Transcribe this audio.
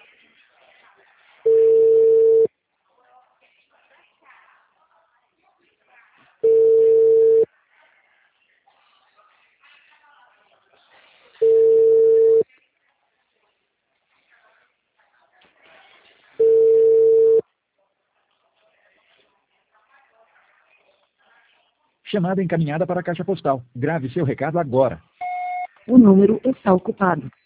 Chamada encaminhada para a caixa postal. Grave seu recado agora. O número está ocupado.